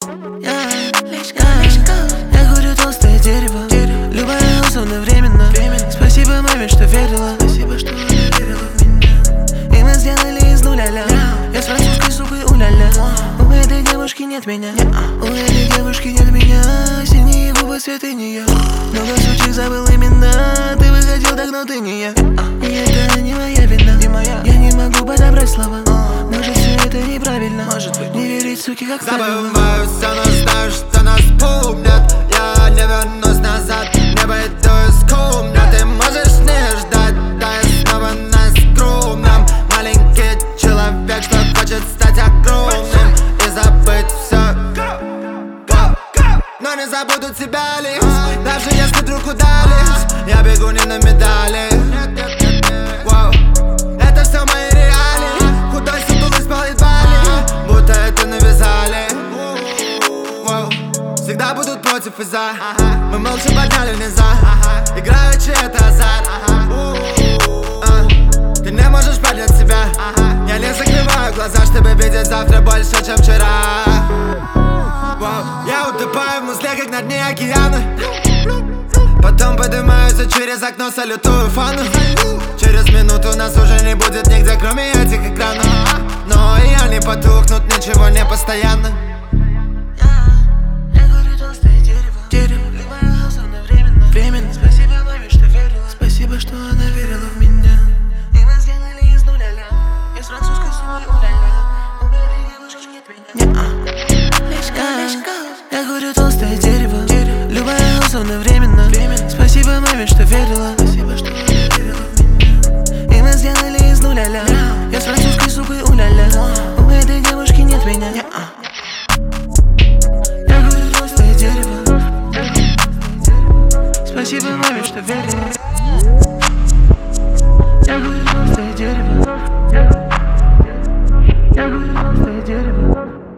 Я говорю, толстое дерево. Любая условно временно. Спасибо маме, что верила. Спасибо, что она верила в меня. И мы сделали из нуля. Я с французской сукой уля-ля. У этой девушки нет меня. У этой девушки нет меня. Синие губы, цветы не я. Много сучек забыл именно. Ты выходил так, но ты не я. И это не моя вина. Я не могу подобрать слова. Может, все это неправильно. Не верить, суки, как правило. Забываю все, но знаю, что нас помнят. Я не вернусь назад, не пойду из комнат. Ты можешь не ждать, да я снова на скромном. Маленький человек, что хочет стать огромным и забыть все. Но не забуду тебя лишь, даже если вдруг удалишь. Я бегу не на медали. Это все мои реалии. Худой сутулый спал едва ли, будто это навязали. Всегда будут против и за. Мы молча подняли низа. Играючи это азарт. Ты не можешь поднять себя. Я не закрываю глаза, чтобы видеть завтра больше, чем вчера. Я утопаю в музле, как на дне океана. Потом поднимаюсь через окно, салютую фану. Через минуту нас уже не будет нигде, кроме этих экранов. Но и они потухнут, ничего не постоянно. Я говорю, толстое дерево. Любая условно временно. Спасибо маме, что верила. Спасибо, что она верила в меня. И мы сделали из нуля. Я с французской сукой уля-ля. У этой девушки нет меня. Я говорю, толстое дерево. Любая условно временно. Спасибо маме, что верила. Спасибо, что она верила в меня. И мы сделали из нуля. Я с французской сукой уля-ля. У этой девушки нет меня. Я говорю, толстое дерево. Спасибо маме, что верила. Я говорю, толстое дерево. Я говорю, толстое дерево.